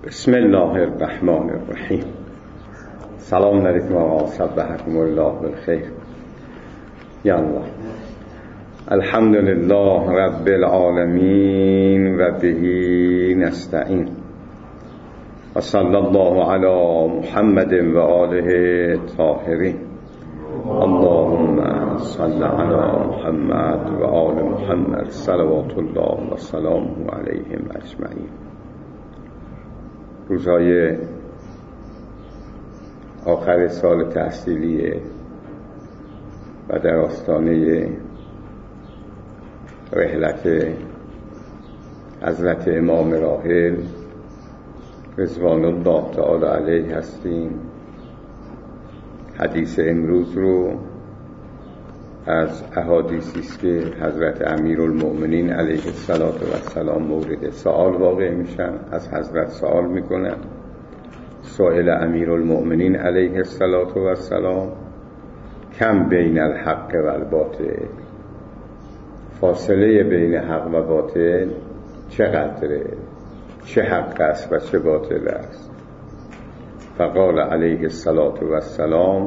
بسم الله الرحمن الرحیم. سلام علیکم و صبحکم الله بالخیر. یا الله، الحمد لله رب العالمین و بهی نستعین و صلی الله علی محمد و آله الطاهرین. اللهم صل علی محمد و آل محمد صلوات الله و سلامه علیهم اجمعین. روزهای آخر سال تحصیلی و در آستانه رحلت حضرت امام راحل رضوان الله تعالی علیه هستیم. حدیث امروز رو از احادیثی است که حضرت امیرالمؤمنین علیه السلام مورد سوال واقع میشن. از حضرت سوال میکنن: سئل امیرالمؤمنین علیه السلام کم بین الحق و الباطل، فاصله بین حق و باطل چقدره؟ چه حق است و چه باطل است؟ فقال علیه السلام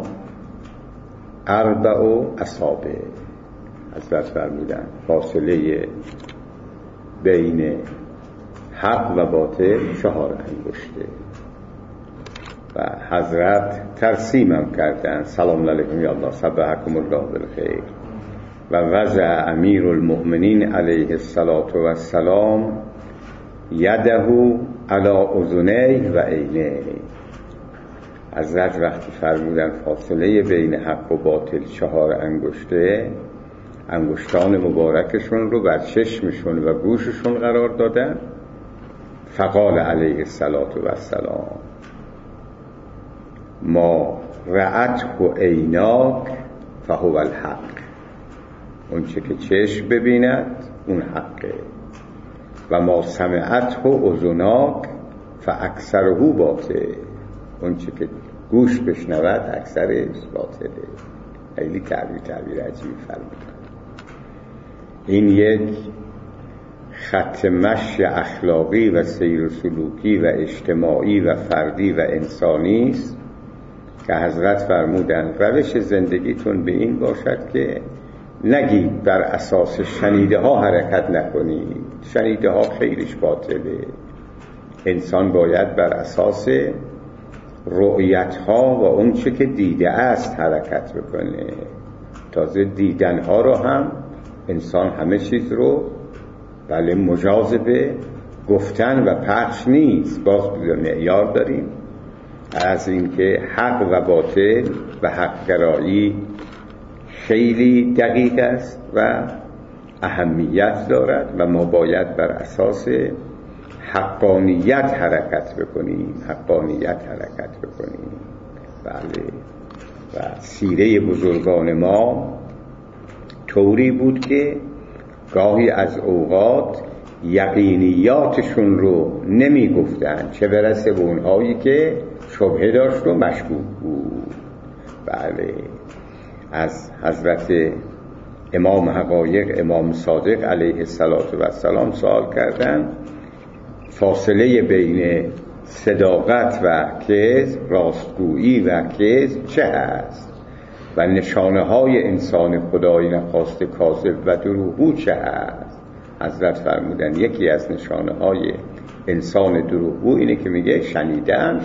اربع اصابع. حضرت فرمودن فاصله بین حق و باطل 4 انگشته. و حضرت ترسیمم کردن: سلام علیکم یا الله، صبحکم الله بالخیر. و وضع امیرالمؤمنین علیه السلام یده علی اذنیه و عینیه. حضرت وقتی فرمودن فاصله بین حق و باطل 4 انگشته، انگشتان مبارکشون رو بر چشمشون و گوششون قرار دادن. فقال علیه السلام ما رأته عیناک فهو الحق. اون چه که چشم ببیند اون حقه. و ما سمعته اذناک فاکثره باطل. اون چه که گوش بشنود اکثرش باطله. خیلی تعبیر عجیبی فرمودن. این یک خط مشی اخلاقی و سیر و سلوکی و اجتماعی و فردی و انسانی است که حضرت فرمودن روش زندگیتون به این باشد که نگید بر اساس شنیده ها حرکت نکنید. شنیده ها خیلیش باطله. انسان باید بر اساس رؤیت ها و اون چه که دیده است حرکت بکنه. تازه دیدن ها رو هم انسان همه چیز رو بله مجاز به گفتن و پخش نیست. باز معیار داریم از اینکه حق و باطل و حق گرایی خیلی دقیق است و اهمیت دارد و ما باید بر اساس حقانیت حرکت بکنیم. بله. و سیره بزرگان ما طوری بود که گاهی از اوقات یقینیاتشون رو نمی گفتن، چه برسه به اونهایی که شبهه داشت و مشکوک بود. بله. از حضرت امام حقایق امام صادق علیه السلام سوال کردن فاصله بین صداقت و کذب، راستگویی و کذب چه هست؟ و نشانه های انسان خدایی نخواست کاذب و دروغگو چه هست؟ حضرت فرمودن یکی از نشانه های انسان دروغگو اینه که میگه شنیدم.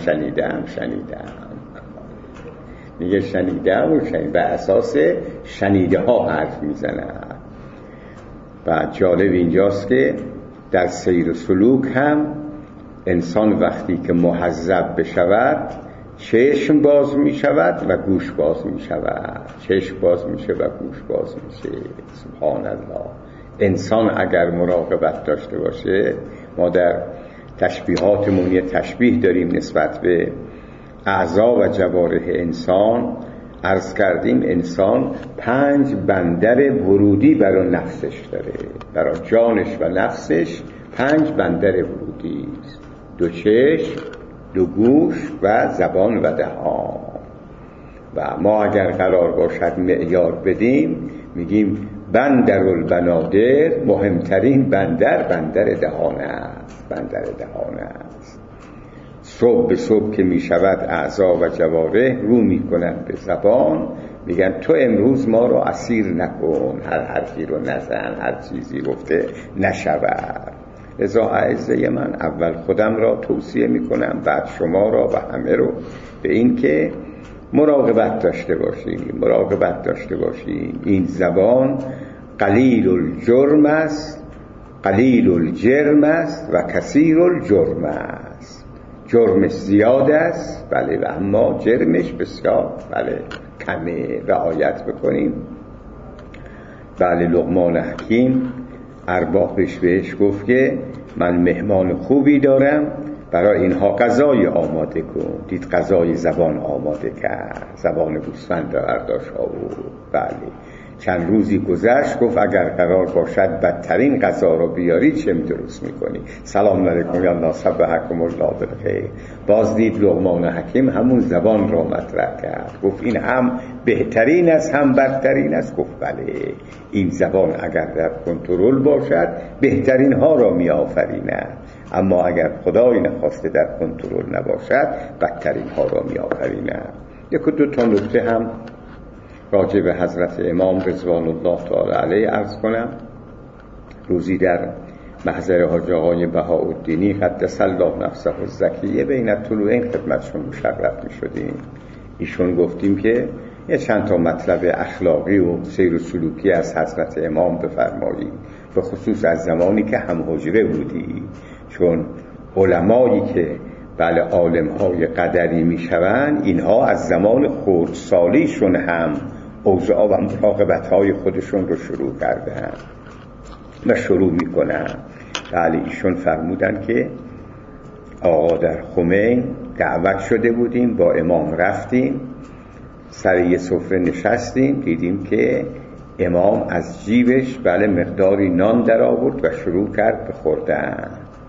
میگه شنیدم و اساس شنیده ها حرف میزنن. و جالب اینجاست که در سیر و سلوک هم انسان وقتی که مهذب بشود چشم باز می شود و گوش باز می شود. چشم باز میشه و گوش باز میشه. سبحان الله. انسان اگر مراقبت داشته باشه، ما در تشبیهاتمون یه تشبیه داریم نسبت به اعضا و جوارح انسان. عرض کردیم انسان 5 بندر ورودی برای نفسش داره. برای جانش و نفسش 5 بندر ورودی است: 2 چشم، 2 گوش و زبان و دهان. و ما اگر قرار باشد معیار بدیم میگیم بندرالبنادر، مهمترین بندر دهان است. صبح به صبح که می شود اعضا و جوارح رو می کنند به زبان، میگن تو امروز ما رو اسیر نکن، هر حرفی رو نزن، هر چیزی گفته نشود. لذا اعزای من اول خودم را توصیه می کنم، بعد شما را و همه رو، به این که مراقبت داشته باشیم. این زبان قلیل الجرم است، قلیل الجرم است و کثیر الجرم است. جرمش زیاد است بله، و اما جرمش بسیار بله کمه. رعایت بکنیم. بله لقمان حکیم اربابش بهش گفت که من مهمان خوبی دارم، برای اینها غذای آماده کن. دید غذای زبان آماده کرد، زبان گوسفند برداشت آورد. بله چند روزی گذشت، گفت اگر قرار باشد بدترین غذا رو بیاری چه درست میکنی؟ سلام علیکم یا الله صبحکم الله بالخیر. باز دید لقمان حکیم همون زبان رو مطرح کرد، گفت این هم بهترین است هم بدترین است. گفت بله این زبان اگر در کنترل باشد بهترین ها را می آفریند، اما اگر خدای نخواسته در کنترل نباشد بدترین ها را می آفریند. یک و دو تا نکته هم راجع به حضرت امام رضوان الله تعالی علیه عرض کنم. روزی در محضر حاج آقای بهاءالدینی قدس الله نفسه الزکیه بین طلوعین خدمتشون مشرف می شدیم. ایشون گفتیم که یه چند تا مطلب اخلاقی و سیر و سلوکی از حضرت امام بفرمایید، به خصوص از زمانی که هم حجره بودی، چون علمایی که بله عالم‌های قدری میشوند، اینها از زمان خردسالیشون هم اوضاع و مراقبت‌های خودشون رو شروع کردن و شروع میکنن. بله ایشون فرمودن که آقا در خمین دعوت شده بودیم، با امام رفتیم سر یه سفره نشستیم، دیدیم که امام از جیبش بله مقداری نان در آورد و شروع کرد به خوردن.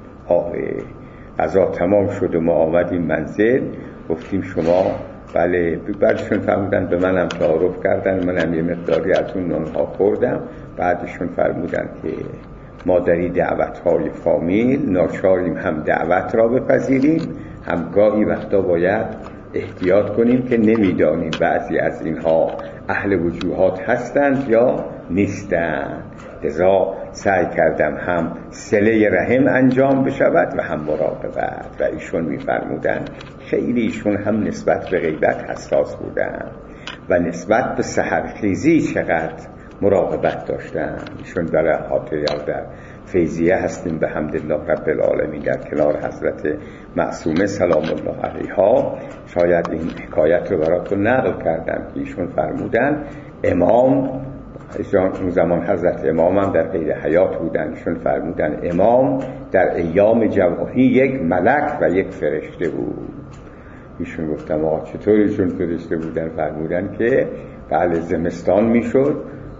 غذا تمام شد و ما آمدیم منزل، گفتیم شما بله، بعدشون فرمودن به منم تعارف کردن، منم یه مقداری از اون نانها خوردم. بعدشون فرمودن که ما در این دعوت‌های فامیل ناچاریم هم دعوت را بپذیریم، هم گاهی وقتا باید احتیاط کنیم که نمیدانیم بعضی از اینها اهل وجوهات هستند یا نیستند. لذا سعی کردم هم صله رحم انجام بشود و هم مراقبت. و ایشون میفرمودن خیلی ایشون هم نسبت به غیبت حساس بودن و نسبت به سحرخیزی چقدر مراقبت داشتن. ایشون در خاطر در فیضیه هستیم به حمدالله رب العالمین در کنار حضرت معصومه سلام الله علیها. شاید این حکایت رو براتون نقل کردم که ایشون فرمودن امام، اون زمان حضرت امام هم در غیر حیات بودن، ایشون فرمودن امام در ایام جوانی یک ملک و یک فرشته بود. ایشون گفتم آقا چطور ایشون فرشته بودن؟ فرمودن که بله زمستان میشد،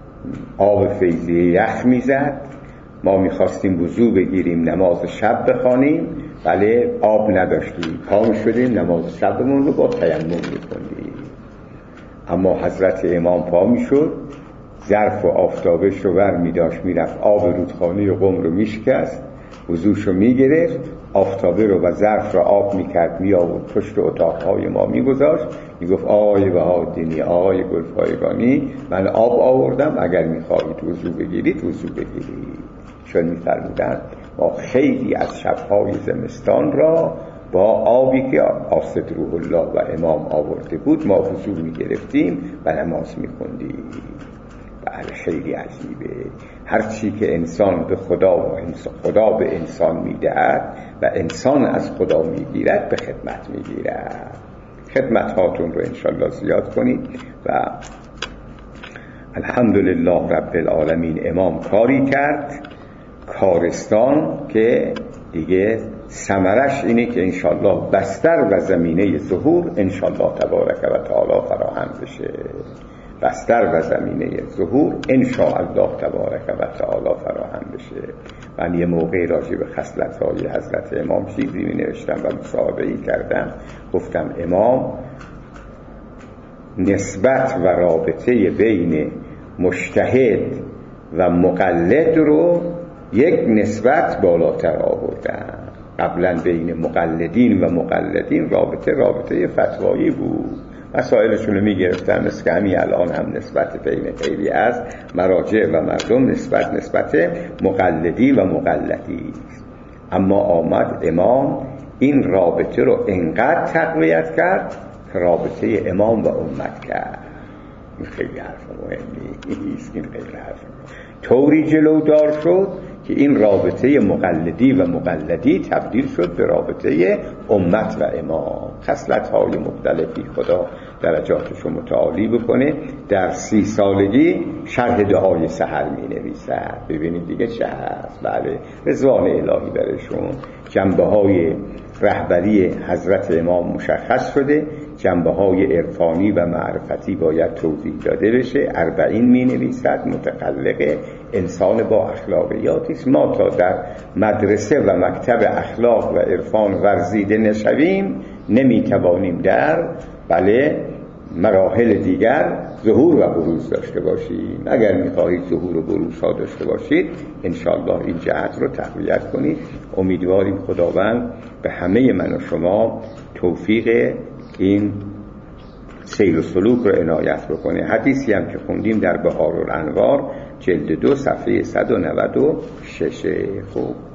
آب فیضیه یخ میزد، ما میخواستیم وضو بگیریم نماز شب بخوانیم، بله آب نداشتیم، پا میشدیم نماز شبمون رو با تیمم میخوندیم. اما حضرت امام پا میشد، ظرف و آفتابش رو بر میداشت، میرفت آب رودخانه قم رو میشکست، وضوشو میگرفت، آفتابه رو و ظرف رو آب میکرد، میآورد پشت اتاقهای ما میگذاشت، میگفت آقای بهاءالدینی، آقای گلپایگانی، من آب آوردم، اگر میخواهید وضو بگیرید وضو بگیرید. چون میفرمودند ما خیلی از شبهای زمستان را با آبی که آسد روح الله و امام آورده بود ما وضو میگرفتیم و نماز میخوندیم. بله خیلی عجیبه، هرچی که انسان به خدا و خدا به انسان میدهد و انسان از خدا میگیرد به خدمت میگیرد. خدمت هاتون رو انشالله زیاد کنید. و الحمدلله رب العالمین امام کاری کرد کارستان که دیگه ثمرش اینه که انشالله بستر و زمینه ظهور انشالله تبارک و تعالی فراهم بشه. بستر و زمینه ظهور انشاءالله تبارک و تعالی فراهم بشه. من یه موقع راجع به خصلت‌های حضرت امام چیزی می نوشتم و مصاحبه‌ای کردم، گفتم امام نسبت و رابطه بین مجتهد و مقلد رو یک نسبت بالاتر آوردن. قبلا بین مقلدین و مقلدین رابطه فتوایی بود، مسائلشون رو میگرفتن، مثل که همین الان هم نسبت بین خیلی از مراجع و مردم نسبت مقلدی و مقلدی. اما آمد امام این رابطه رو انقدر تقویت کرد که رابطه امام و امت کرد. این خیلی حرف مهمی است، این خیلی حرف طوری جلودار شد که این رابطه مقلدی و مقلدی تبدیل شد به رابطه امت و امام. خصلت‌های مختلفی خدا درجاتشو متعالی بکنه. در 30 سالگی شرح دعای سحر می نویسد. ببینید دیگه چه هست. بله، رضوان الهی برشون. جنبه‌های رهبری حضرت امام مشخص شده، جنبه‌های عرفانی و معرفتی باید توضیح داده بشه. 40 می نویسد، متخلق انسان با اخلاقیاتی است. ما تا در مدرسه و مکتب اخلاق و عرفان ورزیده نشویم نمیتوانیم در مراحل دیگر ظهور و بروز داشته باشیم. اگر میخواهید ظهور و بروز ها داشته باشید انشاءالله این جهت رو تقویت کنید. امیدواریم خداوند به همه من و شما توفیق این سیر و سلوک رو عنایت بکنه. حدیثی هم که خوندیم در بهارالانوار جلد 2 صفحه 196. خوب